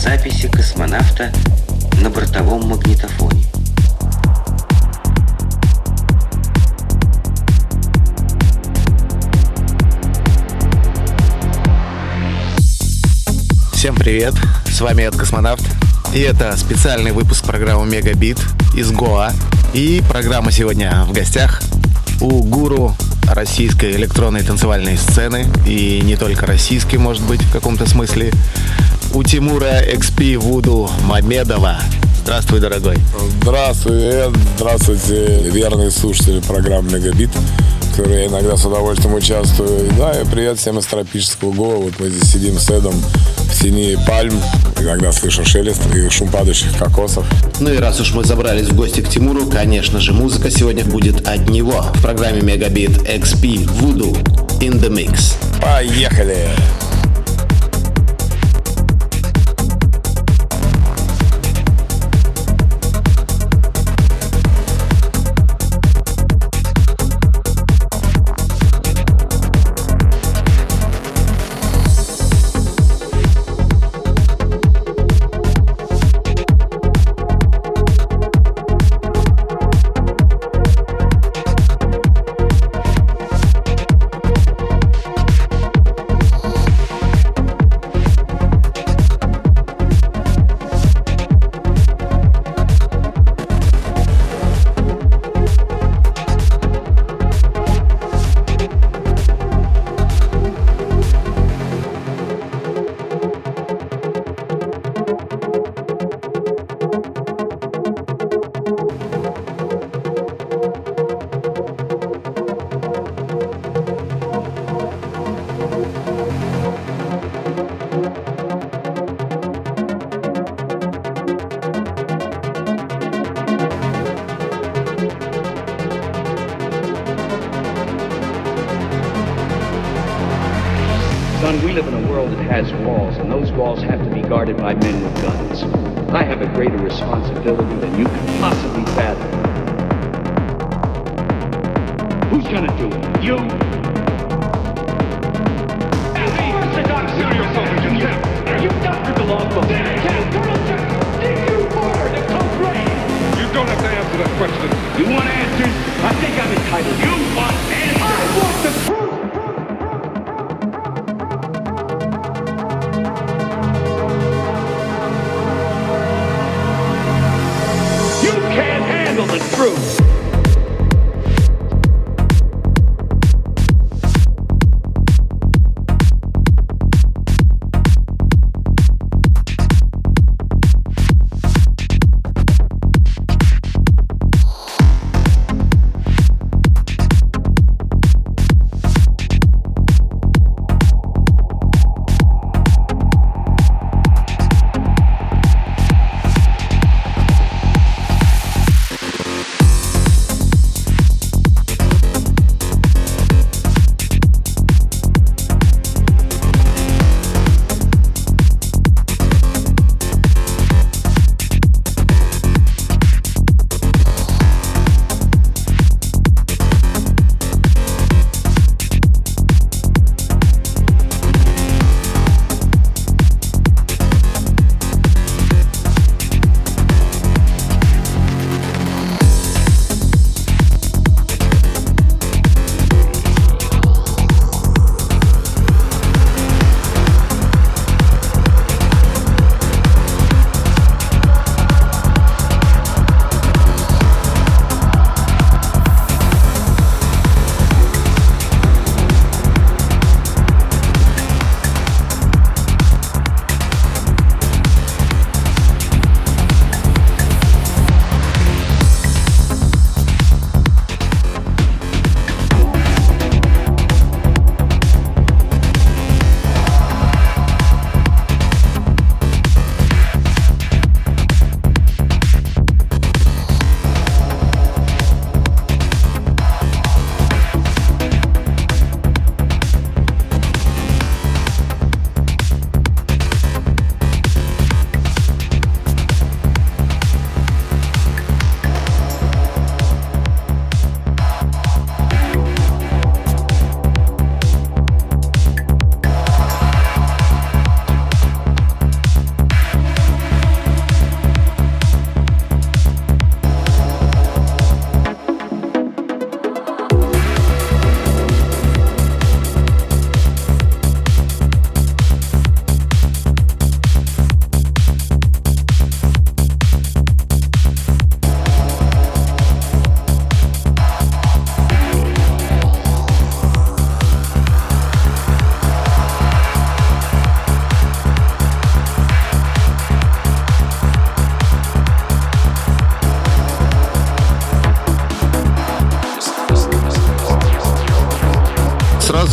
записи космонавта на бортовом магнитофоне. Всем привет, с вами Эд Космонавт. И это специальный выпуск программы Мегабит из Гоа. И программа сегодня в гостях у гуру российской электронной танцевальной сцены. И не только российской, может быть, в каком-то смысле. У Тимура XP Voodoo Мамедова. Здравствуй, дорогой. Здравствуй, Эд. Здравствуйте, верные слушатели программы Мегабит, в которой я иногда с удовольствием участвую. Да, и привет всем из тропического Гоа. Вот мы здесь сидим с Эдом в тени пальм. Иногда слышим шелест и шум падающих кокосов. Ну и раз уж мы забрались в гости к Тимуру, конечно же, музыка сегодня будет от него. В программе Мегабит XP Voodoo in the Mix. Поехали! Son, we live in a world that has walls, and those walls have to be guarded by men with guns. I have a greater responsibility than you can possibly fathom. Who's gonna do it? You? Orthodox serial soldiers in here! You doctor belong to them! Did you order the complaint? You don't have to answer that question. You want answers? I think I'm entitled. You want answers? I want the truth! Can't handle the truth.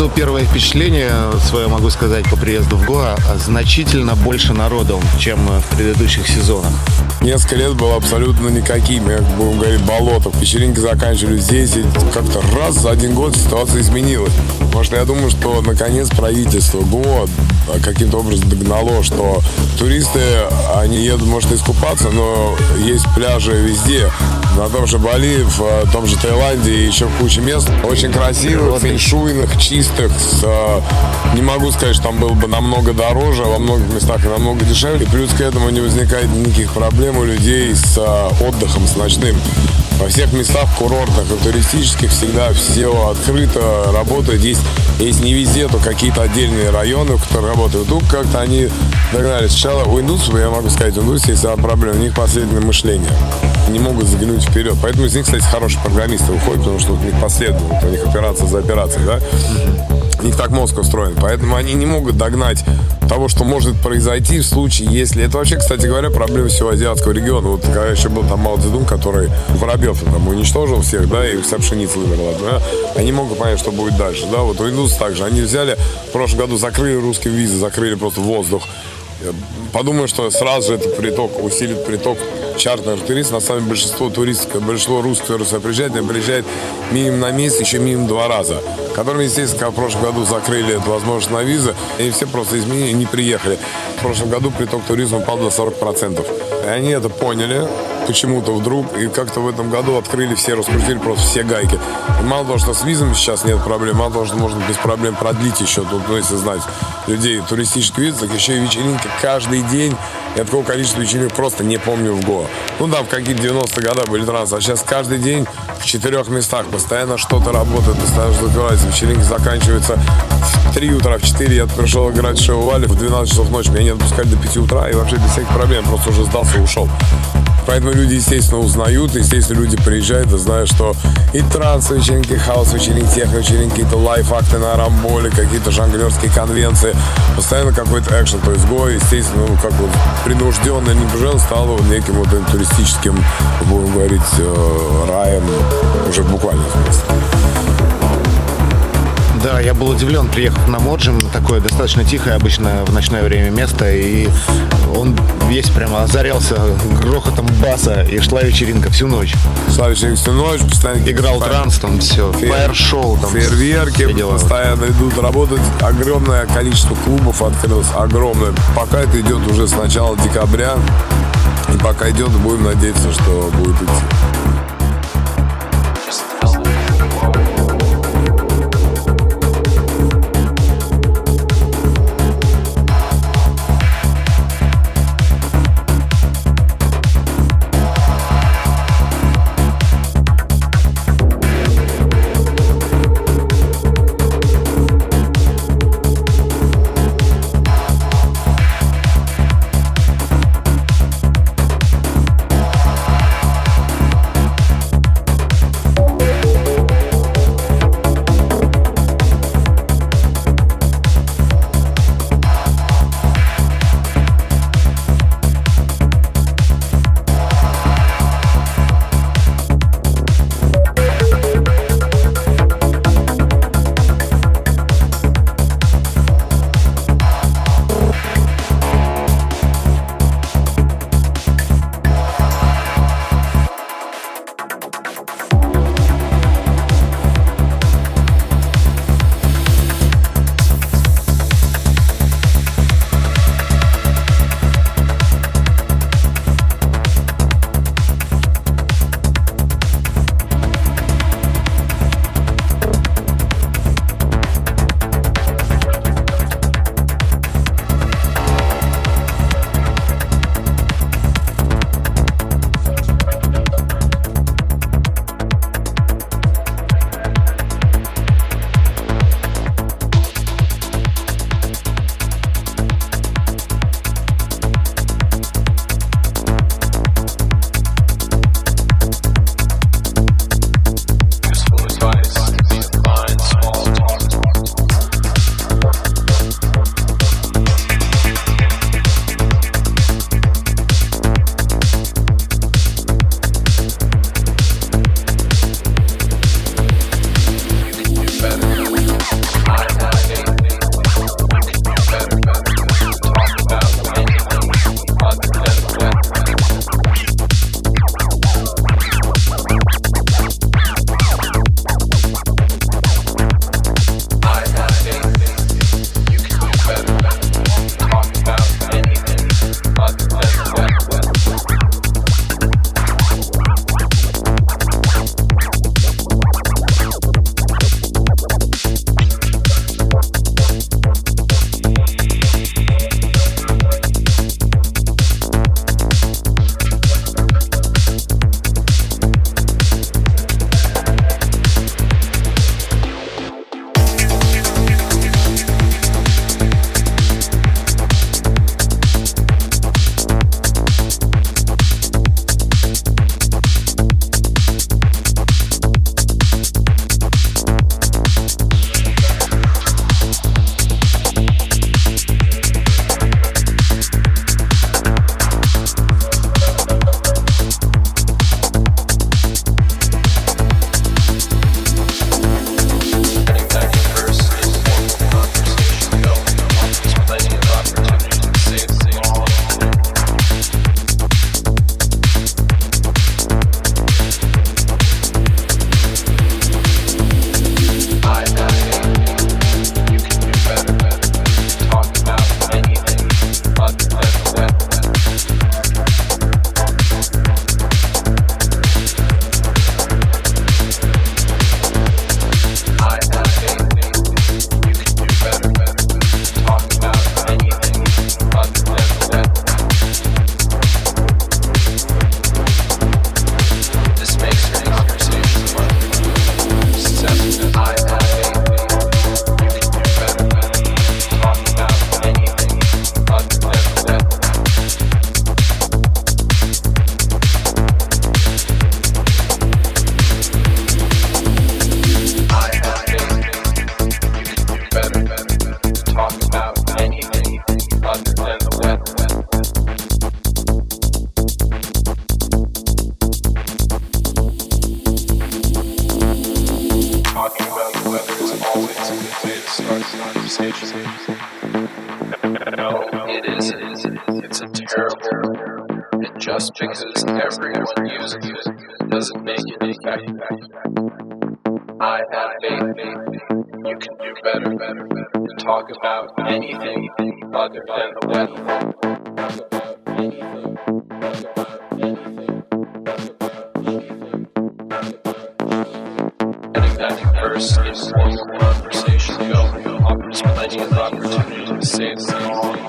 Сразу первое впечатление свое могу сказать по приезду в Гоа. Значительно больше народу, чем в предыдущих сезонах. Несколько лет было абсолютно никакими, как будем говорить, болото. Вечеринки заканчивались здесь, и как-то раз за один год ситуация изменилась. Потому что я думаю, что наконец правительство Гоа каким-то образом догнало, что туристы, они едут, может, искупаться, но есть пляжи везде. На том же Бали, в том же Таиланде и еще куча мест. Очень красивых, фэншуйных, чистых. Не могу сказать, что там было бы намного дороже, во многих местах намного дешевле. Плюс к этому не возникает никаких проблем у людей с отдыхом, с ночным. Во всех местах курортных и туристических всегда все открыто работает. Есть не везде, то какие-то отдельные районы, в которых работают. Тут как-то они догнали. Сначала у индусов, я могу сказать, у индусов есть проблема. У них последовательное мышление. Не могут заглянуть вперед. Поэтому из них, кстати, хорошие программисты уходят, потому что у них последовательно. У них операция за операцией, да? У них так мозг устроен. Поэтому они не могут догнать того, что может произойти в случае, если... Это вообще, кстати говоря, проблема всего азиатского региона. Вот когда еще был там Мао Цзэдун, который Воробьев там уничтожил всех, да, и вся пшеница вымерла, да, они могут понять, что будет дальше, да. Вот у индусов также. Они взяли, в прошлом году закрыли русские визы, закрыли просто воздух. Подумаю, что сразу же этот приток усилит приток чартерных туристов. На самом деле большинство русских, которые сюда приезжают, они приезжают минимум на месяц, еще минимум 2 раза. Которым, естественно, когда в прошлом году закрыли эту возможность на визы, и все просто изменили и не приехали. В прошлом году приток туризма упал до 40%. И они это поняли почему-то вдруг, и как-то в этом году открыли все, раскрутили просто все гайки. И мало того, что с визами сейчас нет проблем, мало того, что можно без проблем продлить еще, тут, ну, если знать людей туристических виз, так еще и вечеринки каждый день. Я такого количества вечеринок просто не помню в Гоа. Ну да, в какие-то 90-е годы были трансы, а сейчас каждый день в 4 местах постоянно что-то работает, постоянно что-то открывается. Вечеринки заканчиваются в 3 утра, в 4 я пришел играть в шоу Вали, в 12 часов ночи меня не отпускали до 5 утра, и вообще без всяких проблем, просто уже сдался и ушел. Поэтому люди, естественно, узнают, естественно, люди приезжают и знают, что и транс-вечеринки, хаус-вечеринки, техно-вечеринки, какие-то лайф-акты на рамболе, какие-то жонглерские конвенции, постоянно какой-то экшен. То есть Гоа, естественно, ну, как вот принужденно или непринужденно стало вот неким вот туристическим, будем говорить, раем уже в буквальном смысле. Да, я был удивлен, приехав на Моджим, такое достаточно тихое обычно в ночное время место, и он весь прямо озарялся грохотом баса, и шла вечеринка всю ночь. Шла вечеринка всю ночь, постоянно играл транс, там все, фаер-шоу, там фейерверки, постоянно идут работать, огромное количество клубов открылось, огромное. Пока это идет уже с начала декабря, и пока идет, будем надеяться, что будет идти. No, it isn't. It's a terrible. And just because everyone uses it doesn't make it effective. I have faith you can do better. Talk about anything other than the weather. Getting that first informal conversation going offers plenty of opportunity to say things.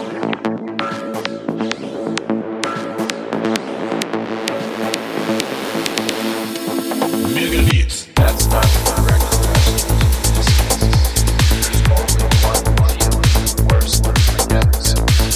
That's not the correct question. There's only one feeling worse than forgetting something.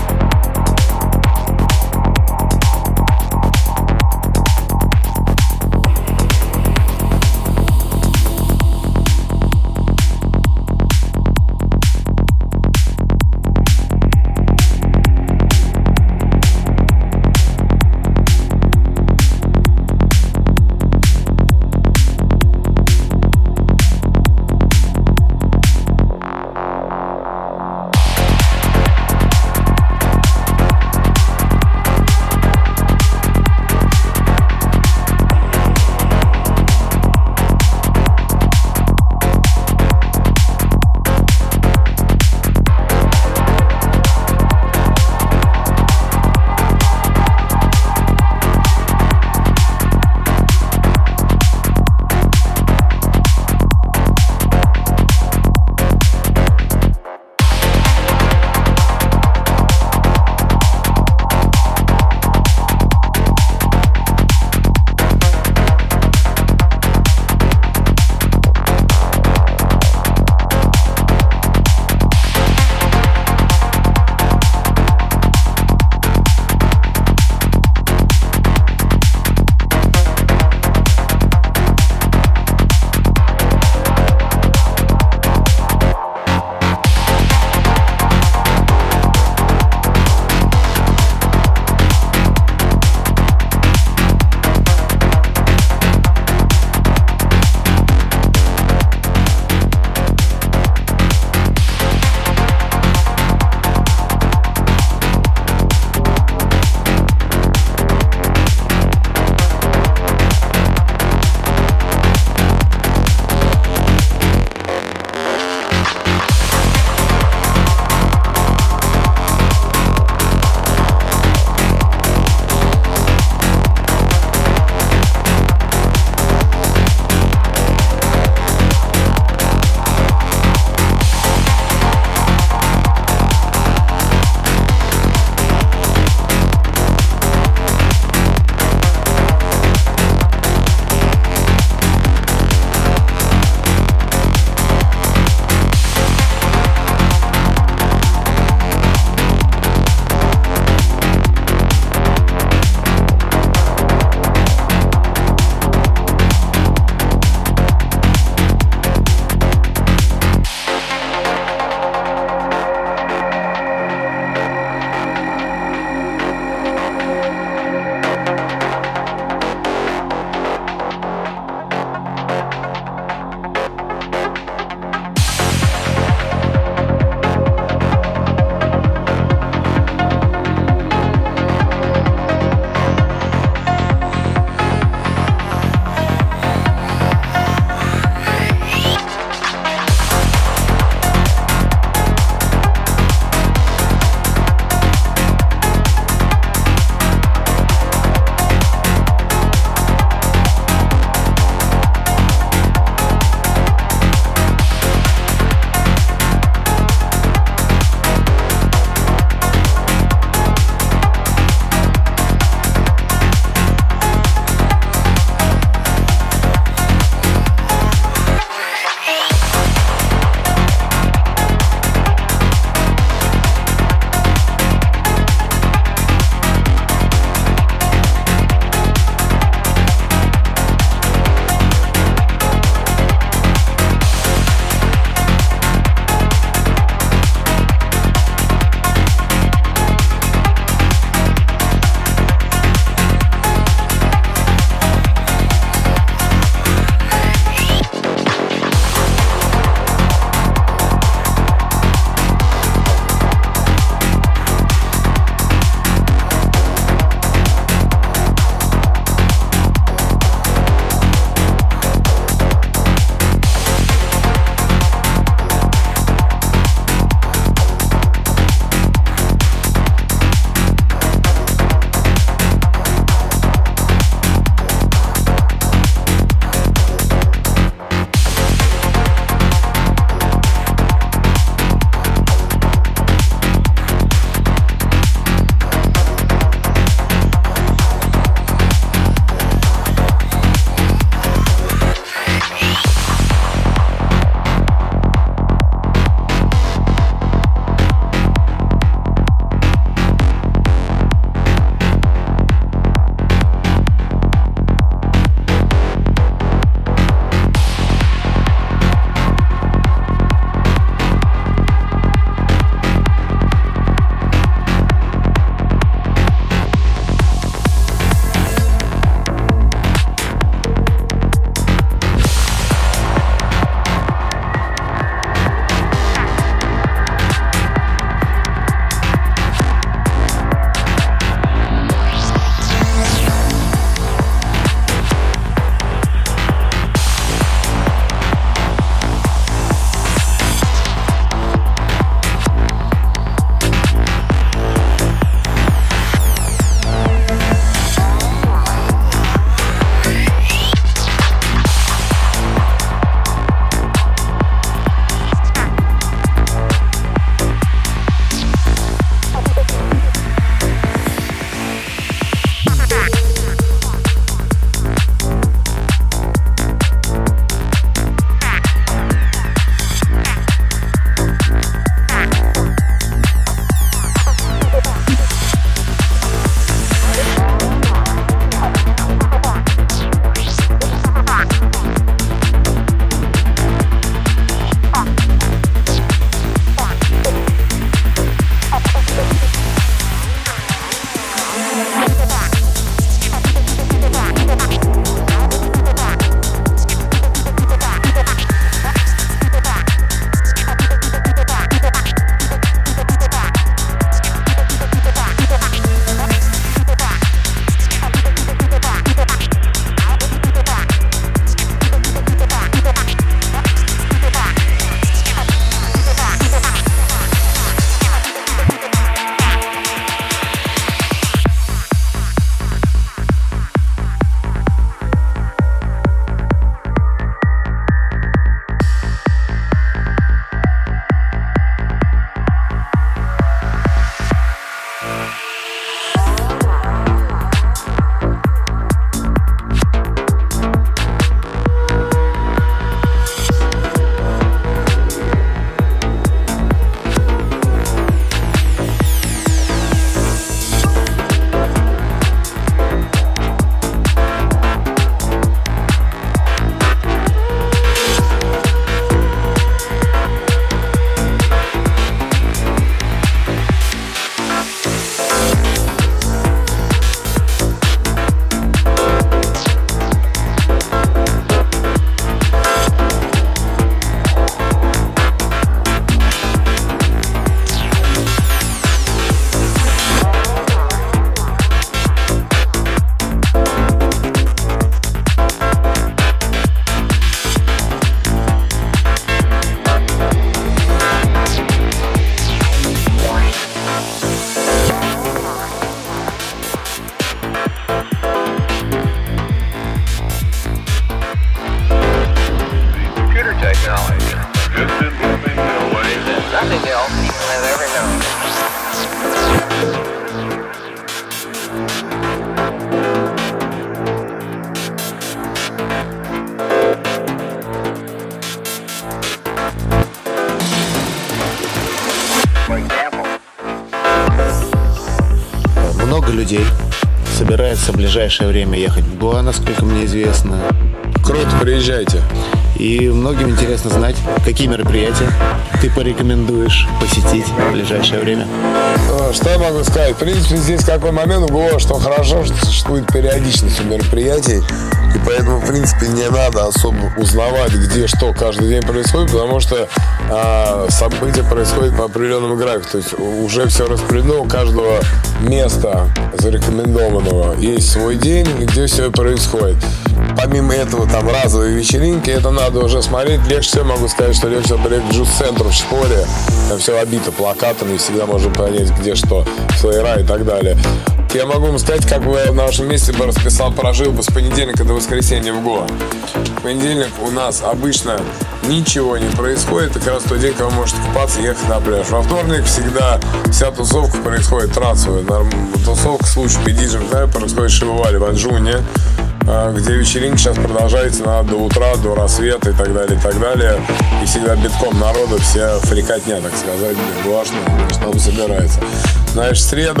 собирается в ближайшее время ехать в Гоа, насколько мне известно. Круто, приезжайте. И многим интересно знать, какие мероприятия ты порекомендуешь посетить в ближайшее время. Что я могу сказать? В принципе, здесь какой момент было, что хорошо, что существует периодичность у мероприятий. И поэтому, в принципе, не надо особо узнавать, где что каждый день происходит, потому что события происходят по определенному графику. То есть уже все распределено, у каждого места зарекомендованного есть свой день, где все происходит. Помимо этого, там разовые вечеринки, это надо уже смотреть. Легче всего могу сказать, что легче всего приехать в джуз-центр в Шпоре. Там все обито плакатами, всегда можно понять, где что, флеера и так далее. Я могу вам сказать, как бы на вашем месте бы расписал, прожил бы с понедельника до воскресенья в Гоа. В понедельник у нас обычно ничего не происходит, это как раз тот день, когда вы можете купаться и ехать на пляж. Во вторник всегда вся тусовка происходит трансовая. Тусовка с лучшими диджеями происходит в Шивуале, в Анджуне, где вечеринка сейчас продолжается до утра, до рассвета и так далее, и так далее. И всегда битком народа, вся фрикотня, так сказать, глажно, там собирается. Значит, в среду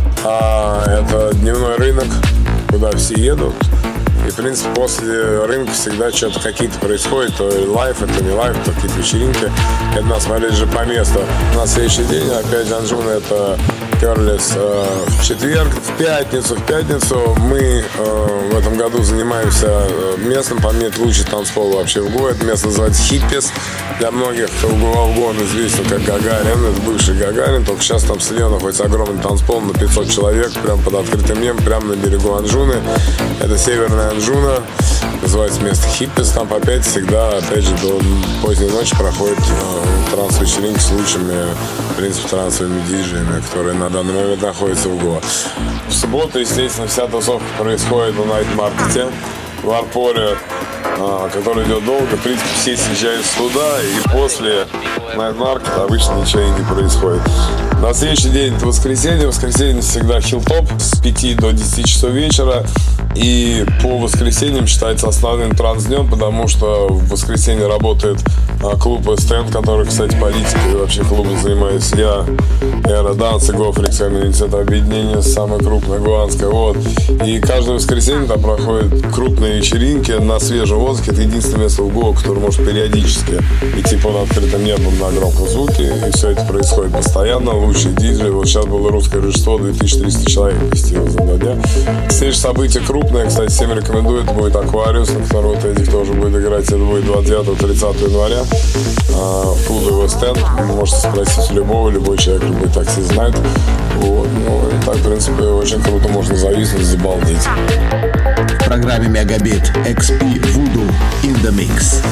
это дневной рынок, куда все едут. И, в принципе, после рынка всегда что-то какие-то происходит. То лайф, это не лайф, то какие-то вечеринки. Это надо смотреть же по месту. На следующий день, опять же, Анджуна, это Керлис в четверг. В пятницу мы в этом году занимаемся местом, по мне, это лучший танцпол вообще в Гоа. Это место называется Хиппис. Для многих, кто в Гоа известен как Гагарин, это бывший Гагарин. Только сейчас там слева находится огромный танцпол на 500 человек, прямо под открытым небом, прямо на берегу Анджуны. Это северная Анджуна, называется место Хиппис. Там опять всегда, опять же, до поздней ночи проходит транс-вечеринки с лучшими, в принципе, трансовыми диджеями, которые на данный момент находятся в Гоа. В субботу, естественно, вся тусовка происходит на найт-маркете в Арпоре, который идет долго. В принципе, все съезжают сюда, и после найт-маркета обычно ничего не происходит. На следующий день это воскресенье. Воскресенье всегда хилтоп с 5 до 10 часов вечера. И по воскресеньям считается основным транс-днем, потому что в воскресенье работает клуб Стенд, который, кстати, политикой вообще клубом занимаюсь я, Эра Данс и Гофрикс Комьюнити. Это объединение самое крупное гуанское. Вот. И каждое воскресенье там проходят крупные вечеринки на свежем воздухе. Это единственное место в Гоа, которое может периодически идти под открытым небом на громком звуке. И все это происходит постоянно. Лучшие диджеи. Вот сейчас было русское Рождество, 2300 человек вместилось за 2 дня. Следующее событие крупное, кстати, всем рекомендую. Это будет Аквариус, на котором Эдик тоже будет играть. Это будет 29-30 января в клубе Вест-Энд. Вы можете спросить любой человек, любой такси знает. Вот. Ну, и так, в принципе, очень круто, можно зависнуть, забалдеть. В программе Мегабит XP Voodoo in the Mix.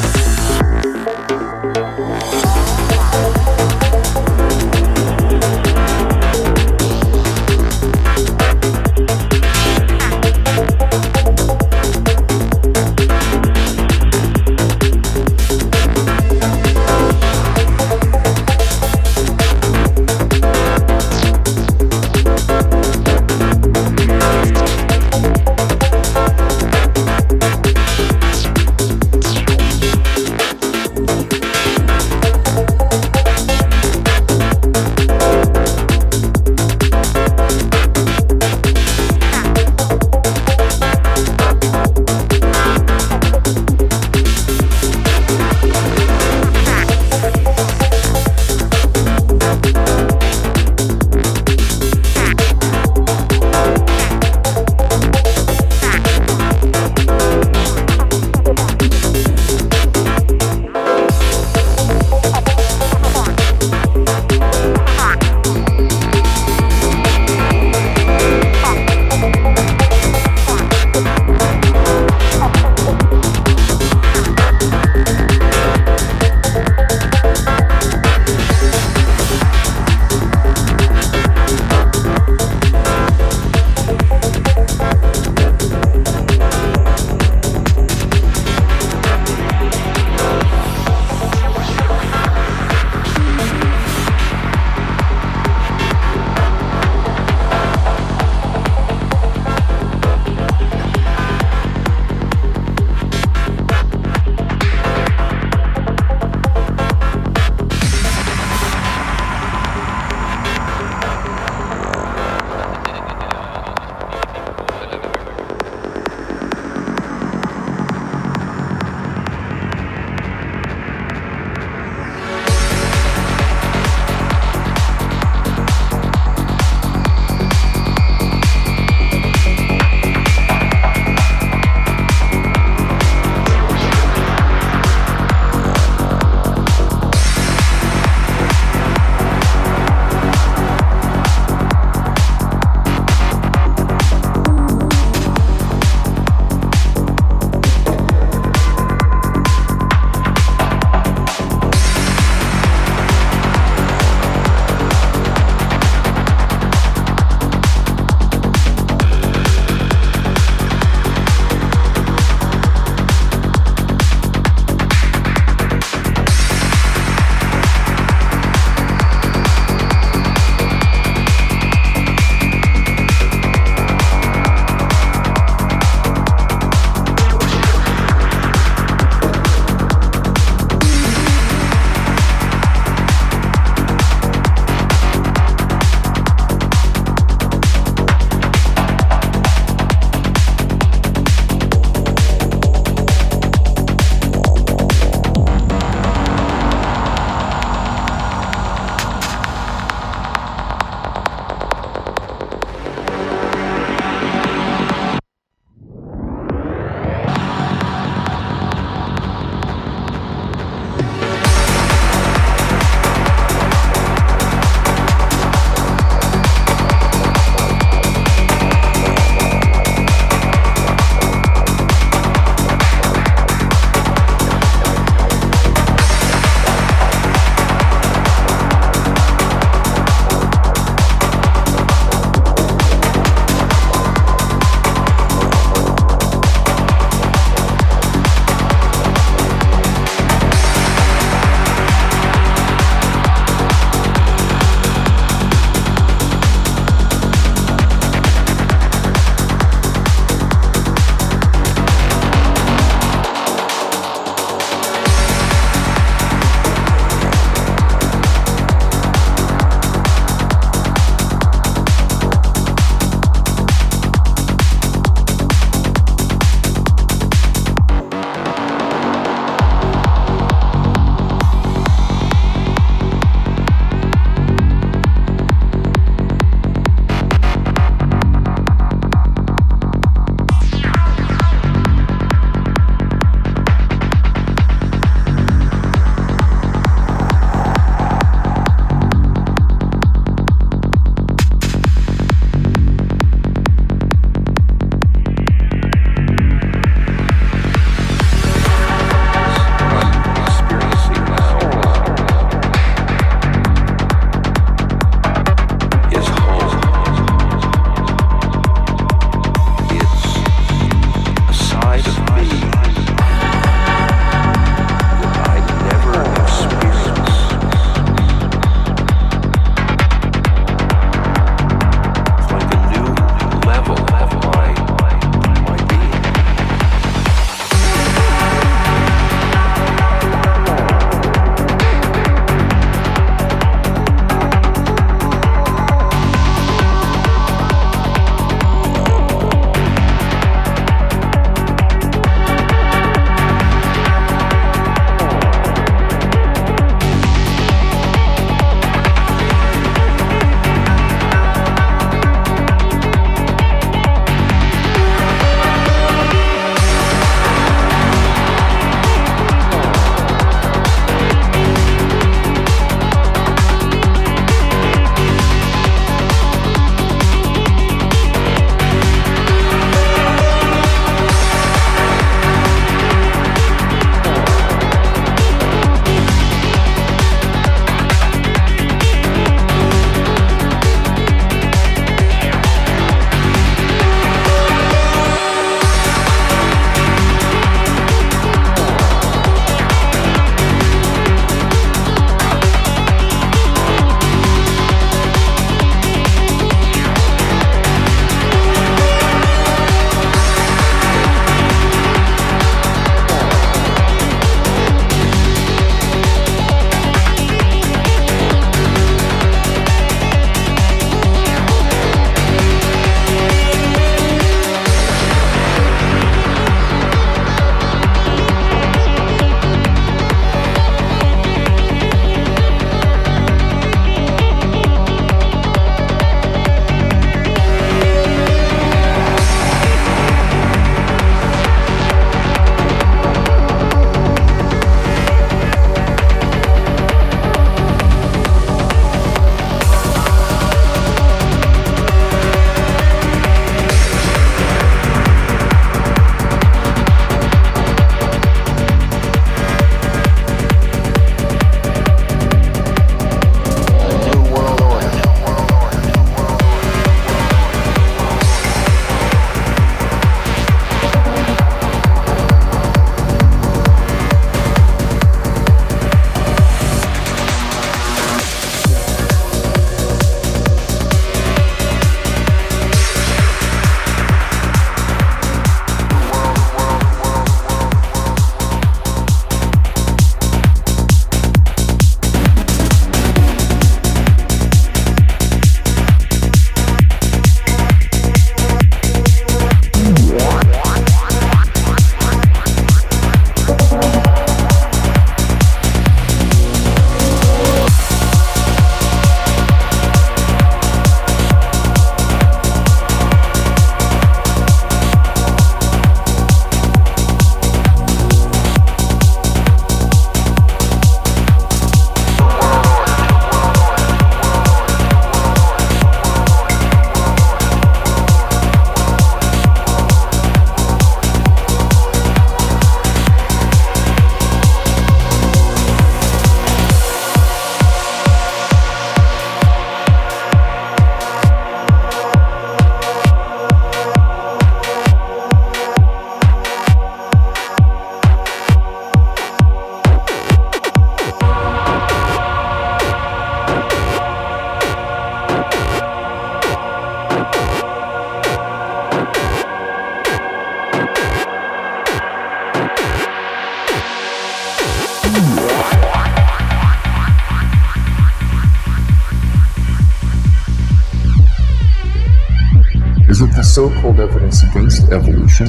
so-called evidence against evolution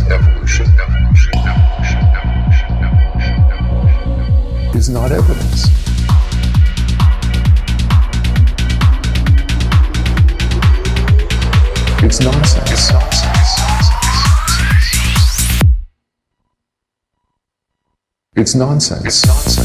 is not evidence. It's nonsense. It's nonsense.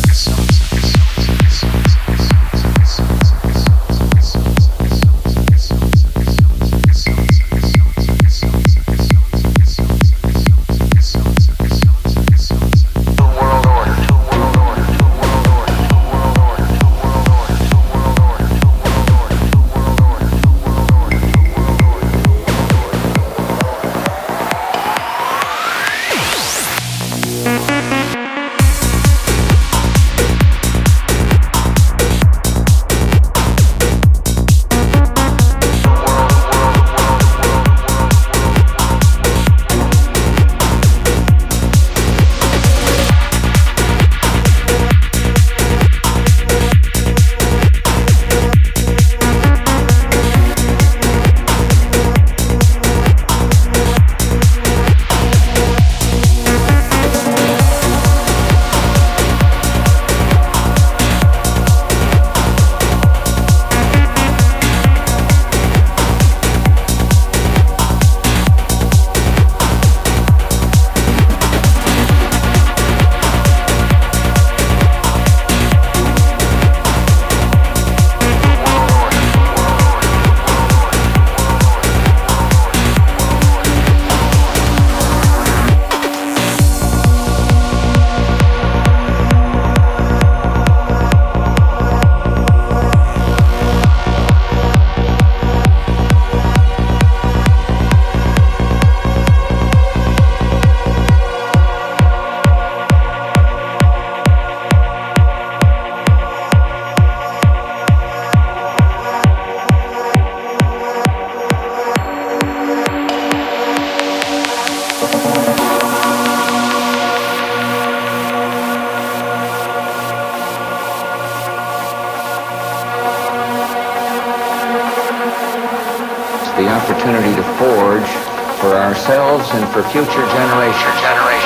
The opportunity to forge for ourselves and for future generations.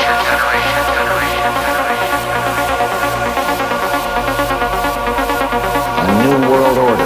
A new world order.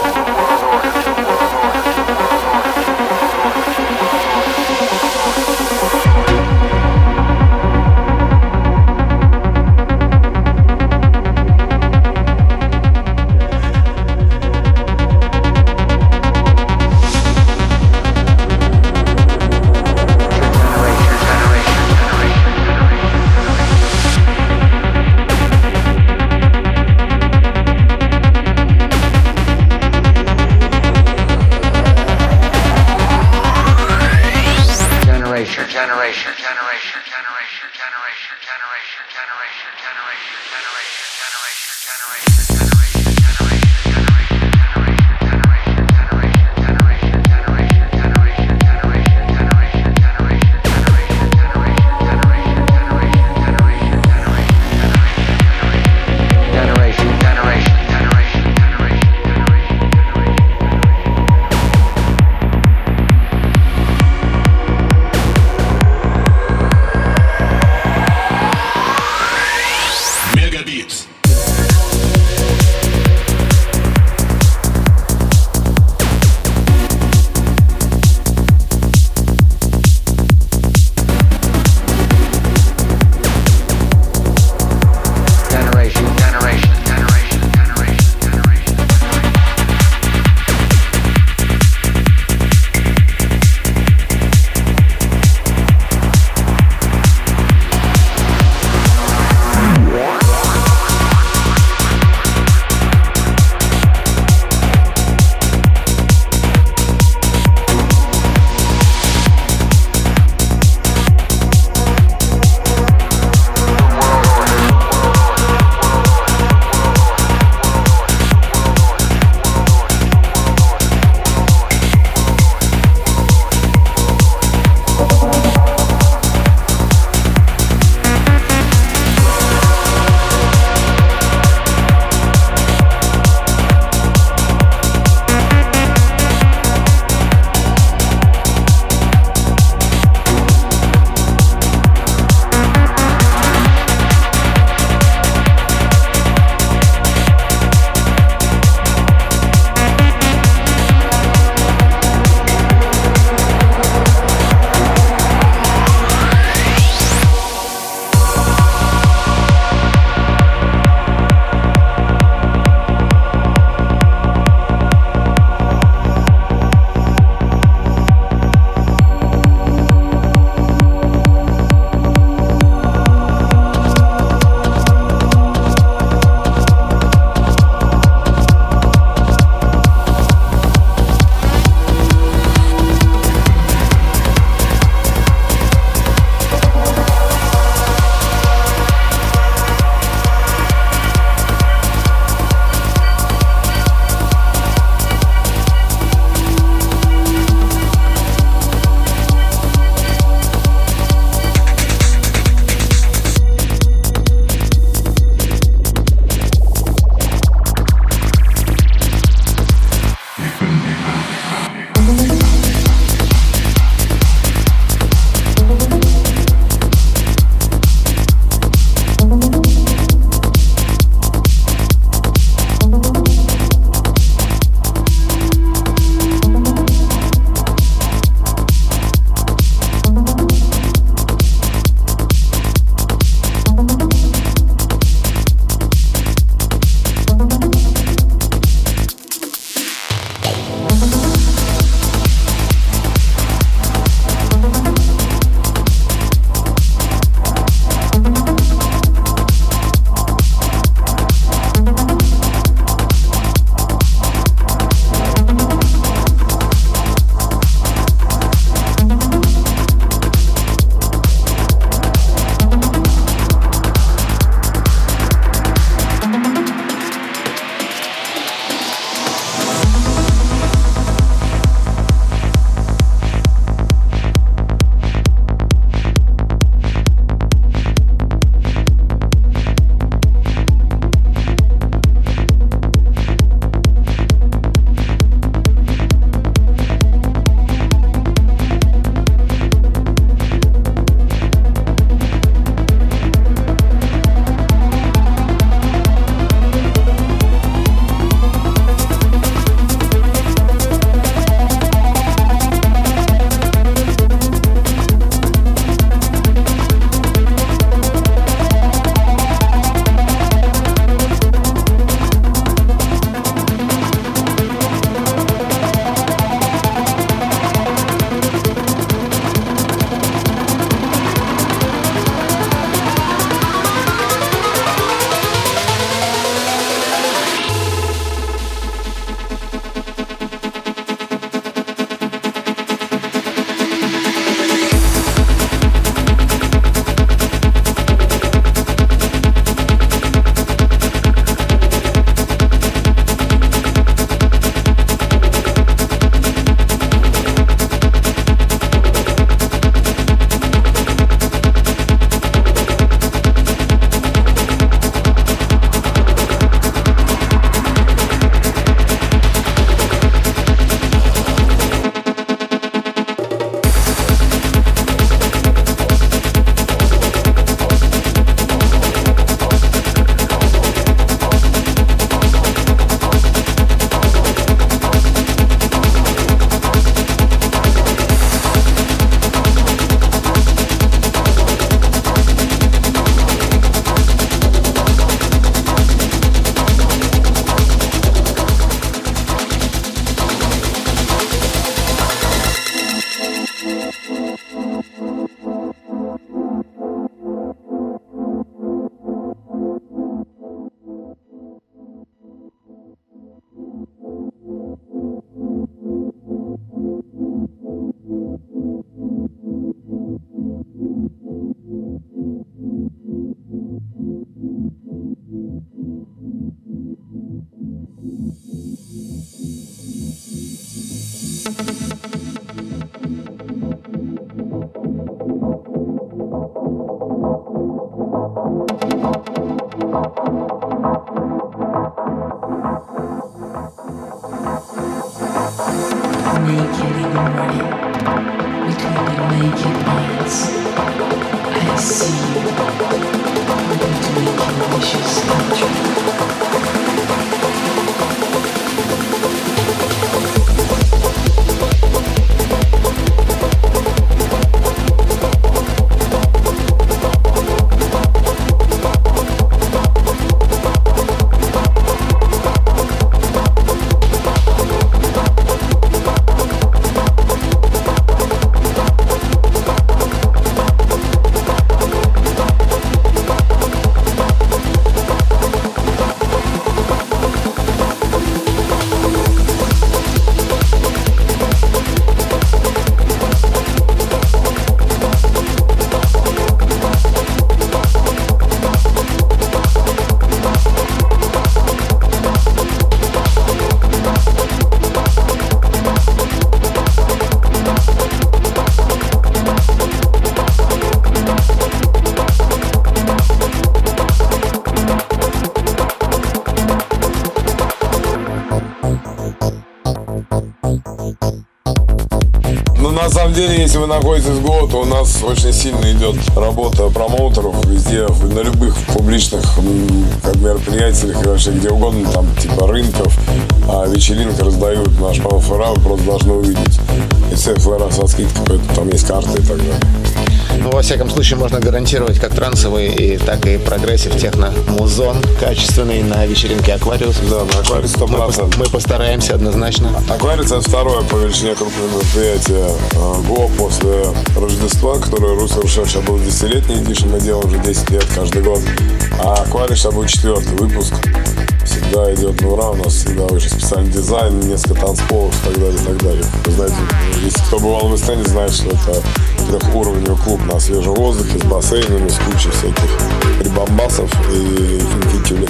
На самом деле, если вы находитесь в ГО, то у нас очень сильно идет работа промоутеров везде, на любых публичных как мероприятиях и вообще где угодно, там типа рынков, вечеринок раздают наш флера, вы просто должны увидеть. И все флера со скидкой, поэтому там есть карты и так далее. Ну, во всяком случае, можно гарантировать как трансовый, так и прогрессив техно-музон качественный на вечеринке «Аквариус». Да, на «Аквариус» 100%. Мы постараемся однозначно. «Аквариус» — это второе по величине крупное мероприятие ГО после Рождества, которое Русский Рушевич был 10-летний эдишн, мы делаем уже 10 лет каждый год. А «Аквариус» сейчас будет 4-й выпуск. Всегда идет на ура, у нас всегда очень специальный дизайн, несколько танцполов и так далее, и так далее. Вы знаете, если кто бывал в Эстонии, знает, что это трехуровневый клуб на свежем воздухе, с бассейнами, с кучей всяких прибамбасов и финтикелек.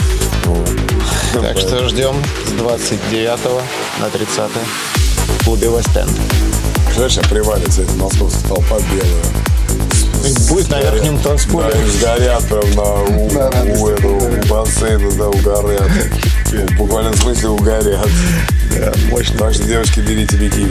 Так что ждем с 29 на 30 в клубе Вест-Энд. Сейчас привалится эта московская толпа белая. Будет на верхнем танцполе. Да, сгорят прям у бассейна, да, угорят. Буквально в смысле угорят. Да, мощно. Так что, девочки, берите бикини.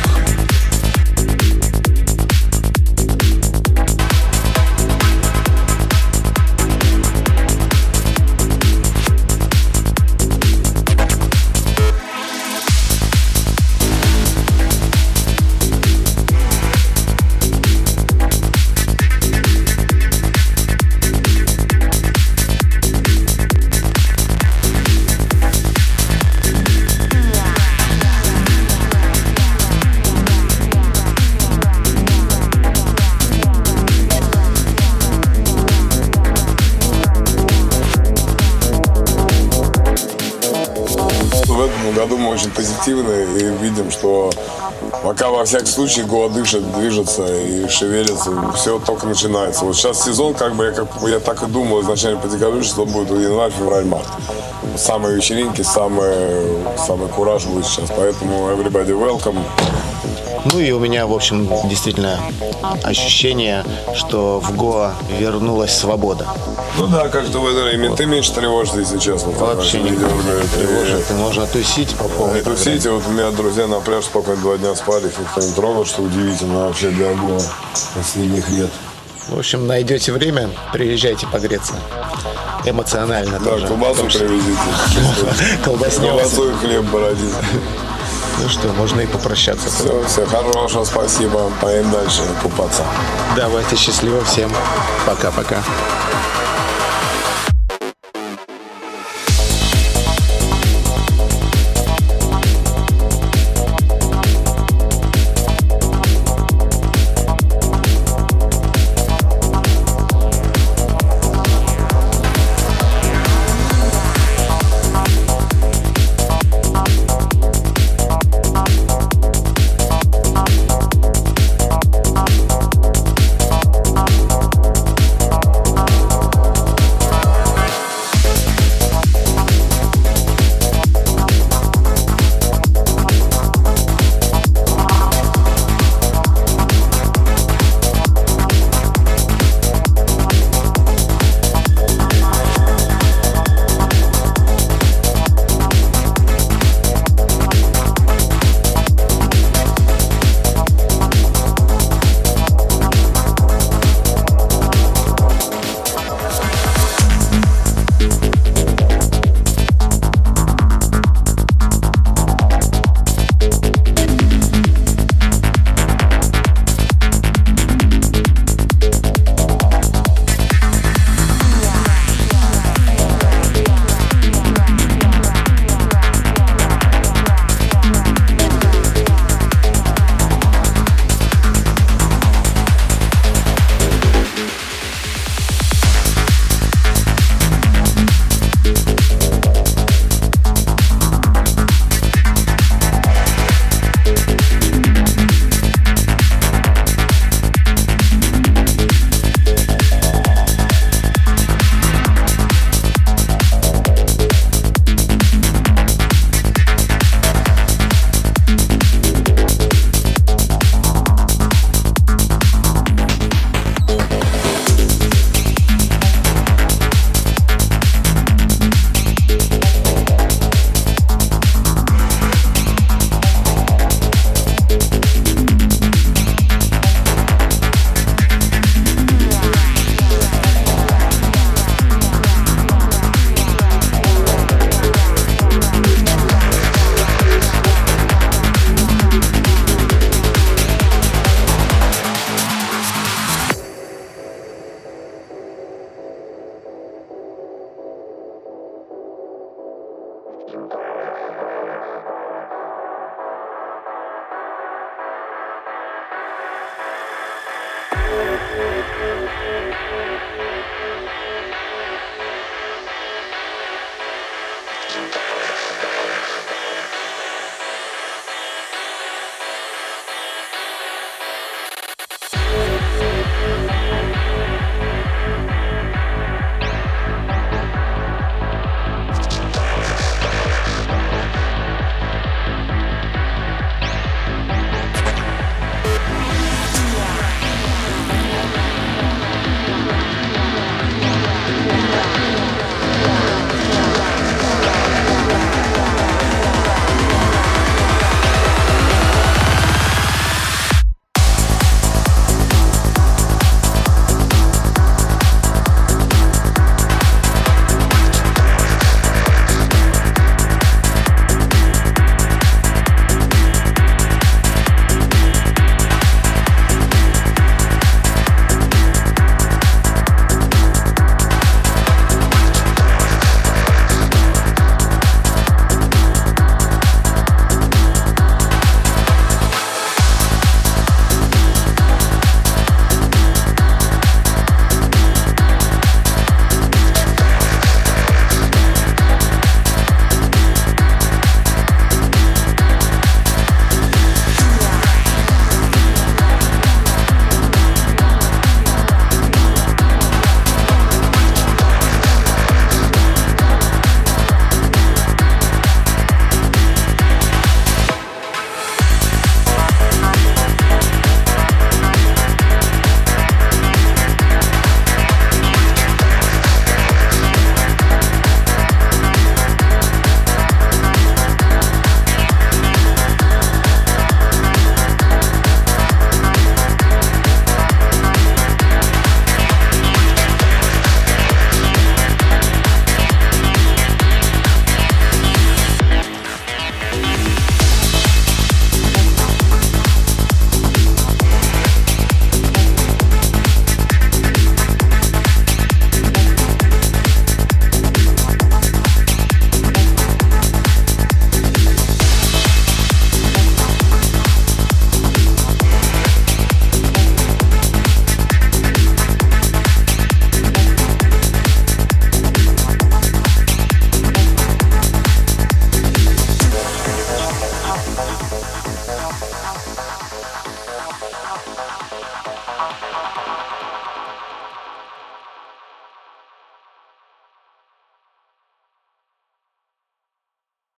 В этом году мы очень позитивны и видим, что пока во всяком случае ГО дышит, движется и шевелится, все только начинается. Вот сейчас сезон, я так и думал изначально по декабрю, что будет январь, февраль, март. Самые вечеринки, самый кураж будет сейчас, поэтому everybody welcome. Ну и у меня, в общем, действительно ощущение, что в ГО вернулась свобода. Ну да, как-то в это время ты меньше тревожишься, если честно. Вообще не тревожит, и можно тусить по полной. Тусить, вот у меня друзья на пляж спокойно 2 дня спали, их никто не трогал, что удивительно вообще для ГО последних лет. В общем, найдете время, приезжайте погреться. Эмоционально да, тоже. колбасу привезите. Колбасу и хлеб бородить. Ну что, можно и попрощаться. Все хорошего, спасибо. Поедем дальше купаться. Давайте, счастливо всем. Пока-пока.